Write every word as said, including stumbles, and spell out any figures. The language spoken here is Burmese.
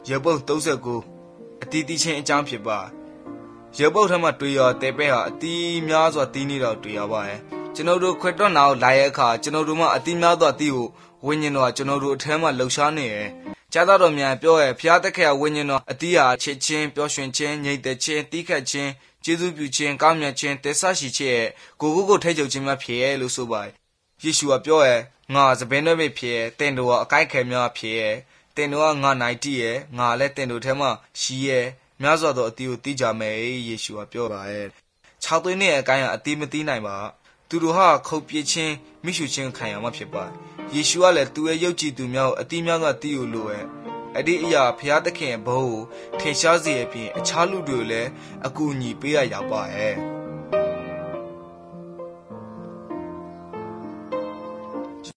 ရုပ်ပုတ်သုံးဆယ့်ကိုအတီးတီးချင်းအကြောင်းဖြစ်ပါရုပ်ပုတ်ထမှာတွေ့ရတဲ့ပဲဟာအတီးများစွာတီးနေတော့တွေ့ရပါရဲ့ကျွန်တော်တို့ခွတ်တော့နောက်လာရဲ့အခါကျွန်တော်တို့မှအတီးများစွာတီးကိုဝိညာဉ်တော်ကျွန်တော်တို့အထဲမှာလှုပ်ရှားနေရဲ့ကျသားတော်များပြောရဲ့ဖျားတက်ခဲ့ဝိညာဉ်တော်အတီးဟာချစ်ချင်းပျော်ရွှင်ခြင်းငြိမ်သက်ခြင်းတီးခတ်ခြင်းကျေးဇူးပြုခြင်းကောင်းမြတ်ခြင်းတစ္ဆရှိခြင်းရဲ့ကိုကိုကိုထိတ်ချုပ်ခြင်းများဖြစ်ရဲ့လို့ဆိုပါယေရှုကပြောရဲ့ငါစပင်းတွေဖြစ်ရဲ့တင်တော်အကိုက်ခဲများဖြစ်ရဲ့တင်တော်ကငါနိုင်တီးရဲ့ငါလည်းတင်တော်ထဲမှာရှိရဲ့များစွာသောအတီးကိုတီးကြမယ်ယေရှုကပြောပါရဲ့ခြောက်သွင်းတဲ့အကိုင်းကအတီးမတီးနိုင်ပါသူတို့ဟာခုတ်ပြချင်းမိရှုချင်းခံရမှာဖြစ်ပါယေရှုကလည်းသူရဲ့ယုတ်ကြည်သူများကိုအတီးများကတီးကိုလိုရဲ့အဲ့ဒီအရာဖျားသခင်ဘိုးကိုထင်ရှားစေအပြင်အခြားလူတွေလည်းအကူအညီပေးရရောက်ပါရဲ့